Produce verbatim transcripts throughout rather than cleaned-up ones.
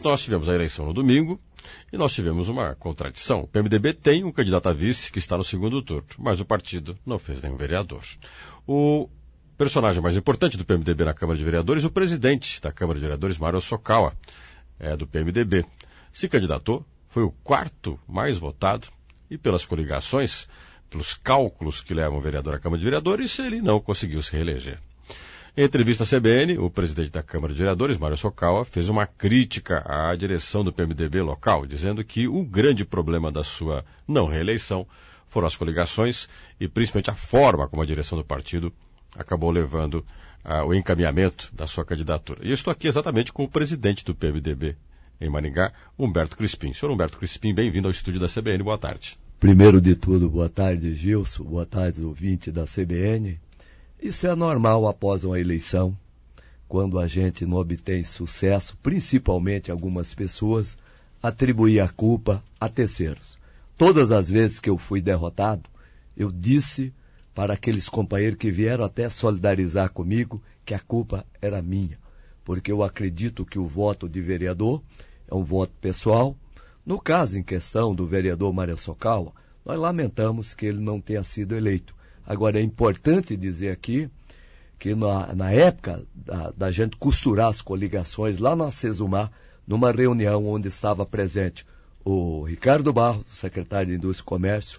nós tivemos a eleição no domingo e nós tivemos uma contradição. O P M D B tem um candidato a vice que está no segundo turno, mas o partido não fez nenhum vereador. O personagem mais importante do P M D B na Câmara de Vereadores, o presidente da Câmara de Vereadores, Mário Sokawa, é do P M D B, se candidatou, foi o quarto mais votado e pelas coligações, pelos cálculos que levam o vereador à Câmara de Vereadores, ele não conseguiu se reeleger. Em entrevista à C B N, o presidente da Câmara de Vereadores, Mário Sokawa, fez uma crítica à direção do P M D B local, dizendo que o grande problema da sua não reeleição foram as coligações e principalmente a forma como a direção do partido acabou levando uh, o encaminhamento da sua candidatura. E eu estou aqui exatamente com o presidente do P M D B em Maringá, Humberto Crispim. Senhor Humberto Crispim, bem-vindo ao estúdio da C B N. Boa tarde. Primeiro de tudo, boa tarde, Gilson. Boa tarde, ouvinte da C B N. Isso é normal após uma eleição, quando a gente não obtém sucesso, principalmente algumas pessoas, atribuir a culpa a terceiros. Todas as vezes que eu fui derrotado, eu disse para aqueles companheiros que vieram até solidarizar comigo que a culpa era minha, porque eu acredito que o voto de vereador é um voto pessoal. No caso em questão do vereador Mário Sokawa, nós lamentamos que ele não tenha sido eleito. Agora, é importante dizer aqui que na, na época da, da gente costurar as coligações, lá na Sesumar, numa reunião onde estava presente o Ricardo Barros, secretário de Indústria e Comércio,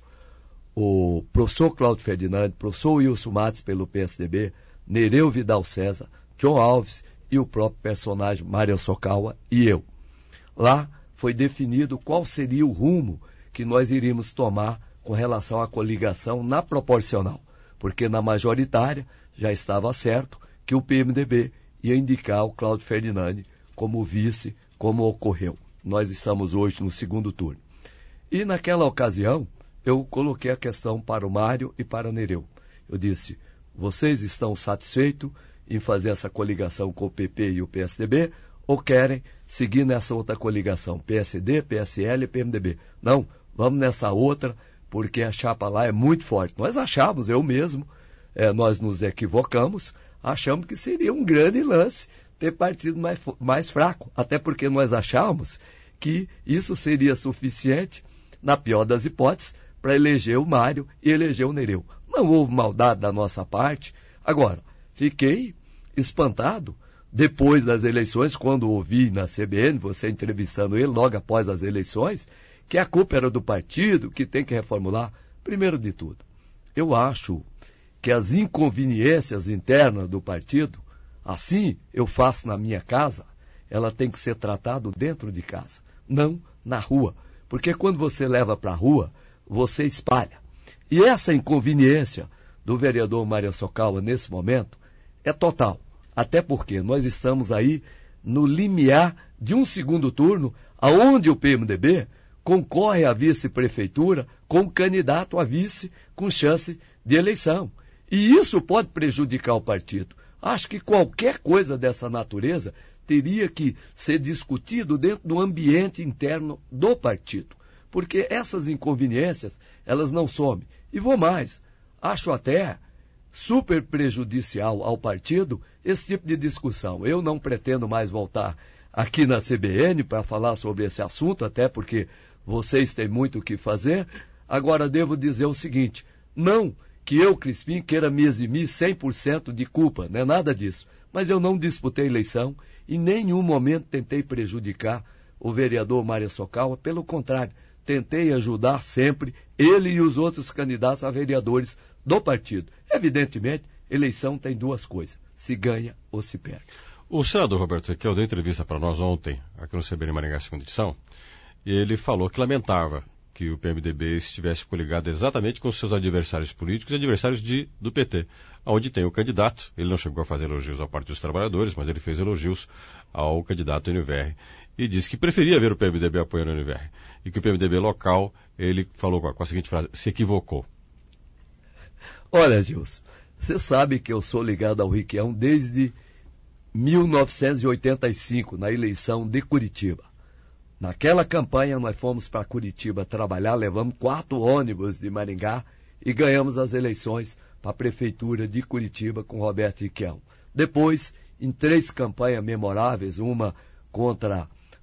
o professor Cláudio Ferdinando, o professor Wilson Matos pelo P S D B, Nereu Vidal César, John Alves e o próprio personagem Mário Sokawa e eu. Lá foi definido qual seria o rumo que nós iríamos tomar com relação à coligação na proporcional, porque na majoritária já estava certo que o P M D B ia indicar o Cláudio Ferdinando como vice, como ocorreu. Nós estamos hoje no segundo turno. E naquela ocasião, eu coloquei a questão para o Mário e para o Nereu. Eu disse, vocês estão satisfeitos em fazer essa coligação com o P P e o P S D B ou querem seguir nessa outra coligação, P S D, P S L e P M D B? Não, vamos nessa outra, porque a chapa lá é muito forte. Nós achávamos, eu mesmo, é, nós nos equivocamos, achamos que seria um grande lance ter partido mais, mais fraco, até porque nós achávamos que isso seria suficiente, na pior das hipóteses, para eleger o Mário e eleger o Nereu. Não houve maldade da nossa parte. Agora, fiquei espantado depois das eleições, quando ouvi na C B N, você entrevistando ele logo após as eleições, que a culpa era do partido, que tem que reformular. Primeiro de tudo, eu acho que as inconveniências internas do partido, assim eu faço na minha casa, ela tem que ser tratada dentro de casa, não na rua. Porque quando você leva para a rua, você espalha. E essa inconveniência do vereador Mário Sokawa nesse momento é total. Até porque nós estamos aí no limiar de um segundo turno, aonde o P M D B concorre à vice-prefeitura como candidato a vice com chance de eleição. E isso pode prejudicar o partido. Acho que qualquer coisa dessa natureza teria que ser discutido dentro do ambiente interno do partido. Porque essas inconveniências, elas não somem. E vou mais, acho até super prejudicial ao partido esse tipo de discussão. Eu não pretendo mais voltar aqui na C B N para falar sobre esse assunto, até porque vocês têm muito o que fazer. Agora devo dizer o seguinte, não que eu, Crispim, queira me eximir cem por cento de culpa, não é nada disso. Mas eu não disputei eleição, em nenhum momento tentei prejudicar o vereador Mário Sokawa, pelo contrário, tentei ajudar sempre ele e os outros candidatos a vereadores do partido. Evidentemente, eleição tem duas coisas, se ganha ou se perde. O senador Roberto Requião deu entrevista para nós ontem, aqui no C B N Maringá, segunda edição, e ele falou que lamentava que o P M D B estivesse coligado exatamente com seus adversários políticos e adversários de, do P T, onde tem o candidato. Ele não chegou a fazer elogios ao Partido dos Trabalhadores, mas ele fez elogios ao candidato N V R. E disse que preferia ver o P M D B apoiando o N V R. E que o P M D B local, ele falou com a, com a seguinte frase, se equivocou. Olha, Gilson, você sabe que eu sou ligado ao Requião desde mil novecentos e oitenta e cinco, na eleição de Curitiba. Naquela campanha nós fomos para Curitiba trabalhar, levamos quatro ônibus de Maringá e ganhamos as eleições para a prefeitura de Curitiba com Roberto Requião. Depois, em três campanhas memoráveis, uma contra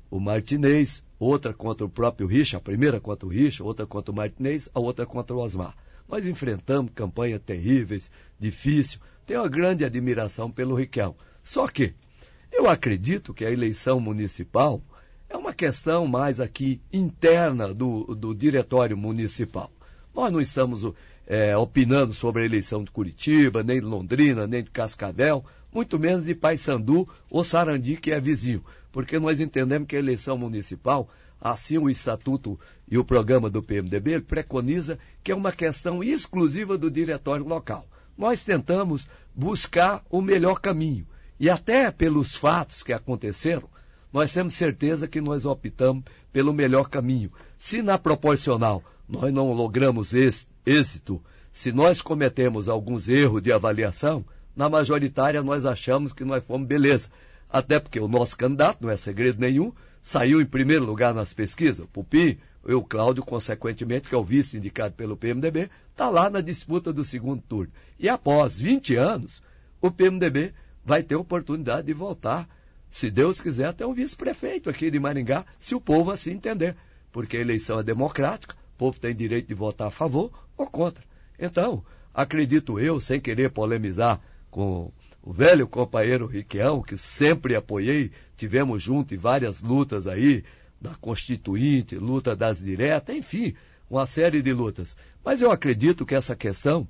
o Martinez, outra contra o próprio Richa, a primeira contra o Richa, outra contra o Martinez, a outra contra o Osmar. Nós enfrentamos campanhas terríveis, difíceis, tenho uma grande admiração pelo Riquelme. Só que eu acredito que a eleição municipal é uma questão mais aqui interna do, do diretório municipal. Nós não estamos é, opinando sobre a eleição de Curitiba, nem de Londrina, nem de Cascavel, muito menos de Paysandu ou Sarandi, que é vizinho, porque nós entendemos que a eleição municipal, assim o estatuto e o programa do P M D B, ele preconiza que é uma questão exclusiva do diretório local. Nós tentamos buscar o melhor caminho, e até pelos fatos que aconteceram, nós temos certeza que nós optamos pelo melhor caminho. Se na proporcional nós não logramos êxito, se nós cometemos alguns erros de avaliação, na majoritária nós achamos que nós fomos beleza. Até porque o nosso candidato, não é segredo nenhum, saiu em primeiro lugar nas pesquisas. O Pupim, eu, Cláudio, consequentemente, que é o vice indicado pelo P M D B, está lá na disputa do segundo turno. E após vinte anos, o P M D B vai ter oportunidade de voltar, se Deus quiser, até um vice-prefeito aqui de Maringá, se o povo assim entender. Porque a eleição é democrática, o povo tem direito de votar a favor ou contra. Então, acredito eu, sem querer polemizar com o velho companheiro Riquelme, que sempre apoiei, tivemos junto em várias lutas aí, da Constituinte, luta das diretas, enfim, uma série de lutas. Mas eu acredito que essa questão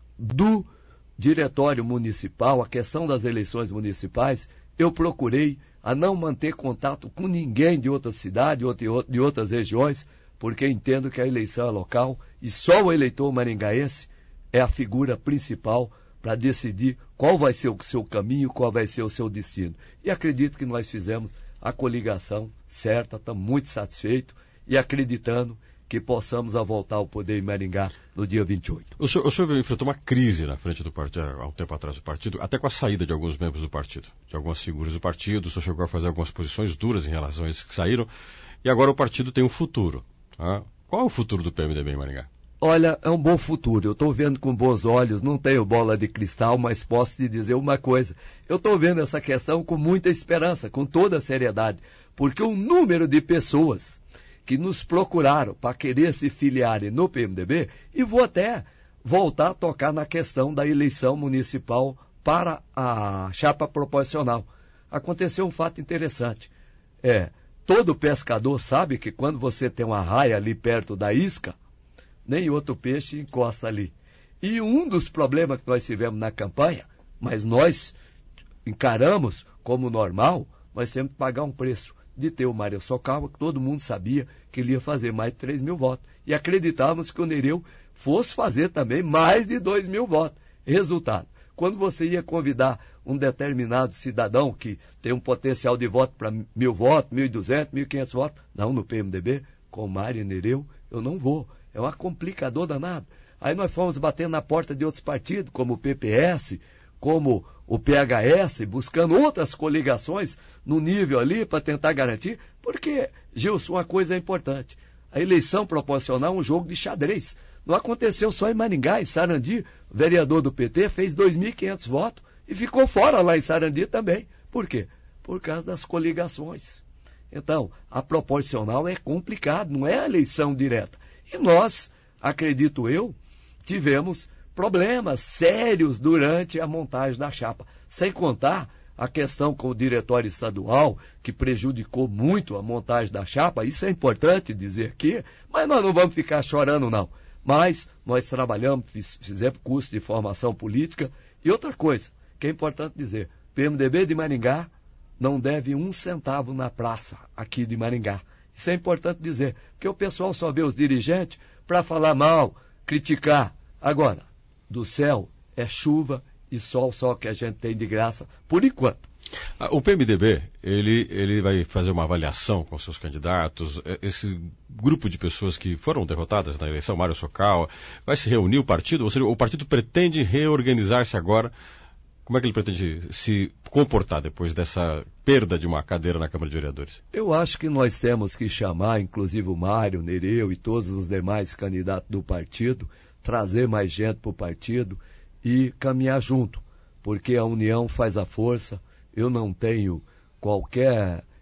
do diretório municipal, a questão das eleições municipais, eu procurei a não manter contato com ninguém de outra cidade, de outras regiões, porque entendo que a eleição é local e só o eleitor maringaense é a figura principal para decidir qual vai ser o seu caminho, qual vai ser o seu destino. E acredito que nós fizemos a coligação certa, estamos muito satisfeitos e acreditando que possamos voltar ao poder em Maringá no dia vinte e oito. O senhor, o senhor enfrentou uma crise na frente do partido, há um tempo atrás do partido, até com a saída de alguns membros do partido, de algumas figuras do partido, o senhor chegou a fazer algumas posições duras em relação a esses que saíram, e agora o partido tem um futuro. Tá? Qual é o futuro do P M D B em Maringá? Olha, é um bom futuro, eu estou vendo com bons olhos, não tenho bola de cristal, mas posso te dizer uma coisa, eu estou vendo essa questão com muita esperança, com toda a seriedade, porque o número de pessoas que nos procuraram para querer se filiarem no P M D B, e vou até voltar a tocar na questão da eleição municipal para a chapa proporcional. Aconteceu um fato interessante, é, todo pescador sabe que quando você tem uma raia ali perto da isca, nem outro peixe encosta ali. E um dos problemas que nós tivemos na campanha, mas nós encaramos como normal, nós temos que pagar um preço de ter o Mário Socal, que todo mundo sabia que ele ia fazer mais de três mil votos. E acreditávamos que o Nereu fosse fazer também mais de dois mil votos. Resultado, quando você ia convidar um determinado cidadão que tem um potencial de voto para mil votos, mil e duzentos, mil e quinhentos votos, não no P M D B, com Mário Nereu, eu não vou. É um complicador danado. Aí nós fomos batendo na porta de outros partidos, como o P P S, como o P H S, buscando outras coligações no nível ali para tentar garantir, porque, Gilson, uma coisa é importante. A eleição proporcional é um jogo de xadrez. Não aconteceu só em Maringá, em Sarandi, o vereador do P T fez dois mil e quinhentos votos e ficou fora lá em Sarandi também. Por quê? Por causa das coligações. Então, a proporcional é complicado, não é a eleição direta. E nós, acredito eu, tivemos problemas sérios durante a montagem da chapa. Sem contar a questão com o diretório estadual, que prejudicou muito a montagem da chapa. Isso é importante dizer aqui, mas nós não vamos ficar chorando, não. Mas nós trabalhamos, fiz, fizemos curso de formação política. E outra coisa, que é importante dizer, P M D B de Maringá não deve um centavo na praça aqui de Maringá. Isso é importante dizer, porque o pessoal só vê os dirigentes para falar mal, criticar. Agora, do céu é chuva e sol só que a gente tem de graça, por enquanto. O P M D B, ele, ele vai fazer uma avaliação com seus candidatos, esse grupo de pessoas que foram derrotadas na eleição, Mário Socal, vai se reunir o partido, ou seja, o partido pretende reorganizar-se agora. Como é que ele pretende se comportar depois dessa perda de uma cadeira na Câmara de Vereadores? Eu acho que nós temos que chamar, inclusive o Mário, Nereu e todos os demais candidatos do partido, trazer mais gente para o partido e caminhar junto, porque a união faz a força. Eu não tenho qualquer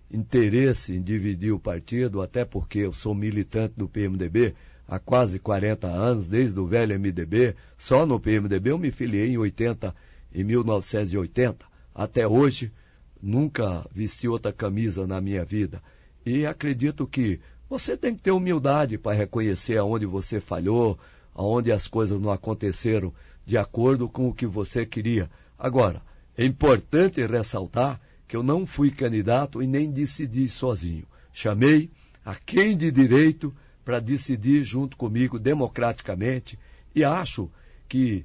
interesse em dividir o partido, até porque eu sou militante do P M D B há quase quarenta anos, desde o velho M D B. Só no P M D B eu me filiei em oitenta, em mil novecentos e oitenta. Até hoje, nunca vesti outra camisa na minha vida. E acredito que você tem que ter humildade para reconhecer aonde você falhou, aonde as coisas não aconteceram de acordo com o que você queria. Agora, é importante ressaltar que eu não fui candidato e nem decidi sozinho. Chamei a quem de direito para decidir junto comigo democraticamente, e acho que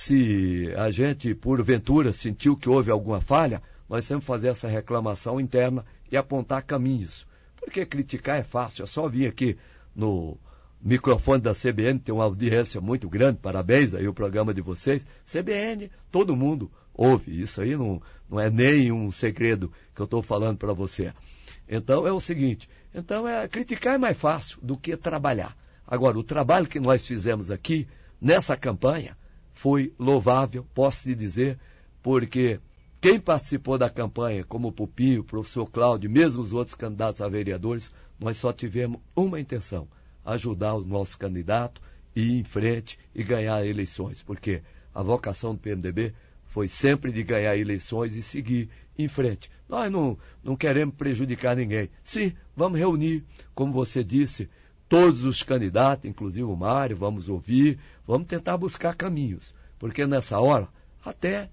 se a gente, porventura, sentiu que houve alguma falha, nós sempre fazer essa reclamação interna e apontar caminhos. Porque criticar é fácil, é só vir aqui no microfone da C B N, tem uma audiência muito grande, parabéns aí o programa de vocês. C B N, todo mundo ouve, isso aí não, não é nem um segredo que eu estou falando para você. Então é o seguinte, então é, criticar é mais fácil do que trabalhar. Agora, o trabalho que nós fizemos aqui, nessa campanha, foi louvável, posso te dizer, porque quem participou da campanha, como o Pupinho, o professor Cláudio, mesmo os outros candidatos a vereadores, nós só tivemos uma intenção, ajudar os nossos candidatos, ir em frente e ganhar eleições, porque a vocação do P M D B foi sempre de ganhar eleições e seguir em frente. Nós não, não queremos prejudicar ninguém. Sim, vamos reunir, como você disse, todos os candidatos, inclusive o Mário, vamos ouvir, vamos tentar buscar caminhos, porque nessa hora, até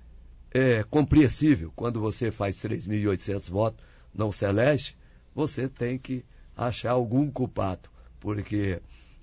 é compreensível, quando você faz três mil e oitocentos votos, não se elege, você tem que achar algum culpado, porque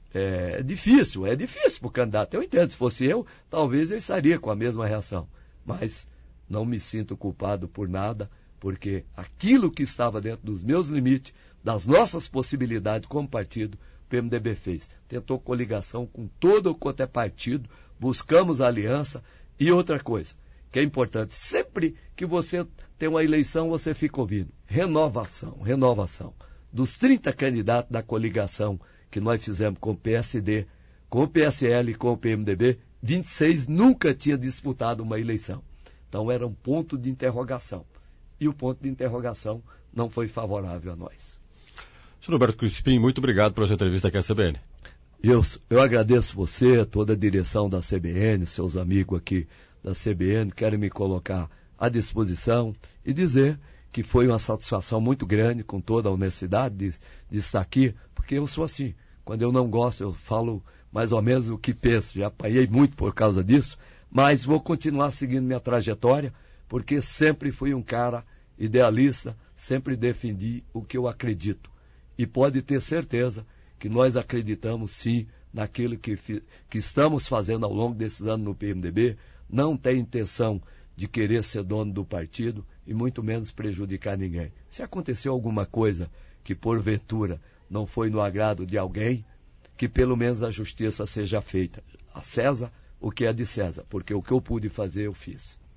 é, é difícil, é difícil para o candidato. Eu entendo, se fosse eu, talvez eu estaria com a mesma reação, mas não me sinto culpado por nada, porque aquilo que estava dentro dos meus limites, das nossas possibilidades como partido, o P M D B fez. Tentou coligação com todo quanto é partido, buscamos aliança. E outra coisa, que é importante, sempre que você tem uma eleição, você fica ouvindo renovação, renovação. Dos trinta candidatos da coligação que nós fizemos com o P S D, com o P S L e com o P M D B, vinte e seis nunca tinha disputado uma eleição. Então era um ponto de interrogação. E o ponto de interrogação não foi favorável a nós. senhor Roberto Crispim, muito obrigado pela sua entrevista aqui à C B N. Eu, eu agradeço você, toda a direção da C B N, seus amigos aqui da C B N, quero me colocar à disposição e dizer que foi uma satisfação muito grande, com toda a honestidade de, de estar aqui, porque eu sou assim, quando eu não gosto, eu falo mais ou menos o que penso, já apanhei muito por causa disso, mas vou continuar seguindo minha trajetória, porque sempre fui um cara idealista, sempre defendi o que eu acredito. E pode ter certeza que nós acreditamos sim naquilo que, que estamos fazendo ao longo desses anos no P M D B, não tem intenção de querer ser dono do partido e muito menos prejudicar ninguém. Se aconteceu alguma coisa que porventura não foi no agrado de alguém, que pelo menos a justiça seja feita. A César o que é de César, porque o que eu pude fazer eu fiz.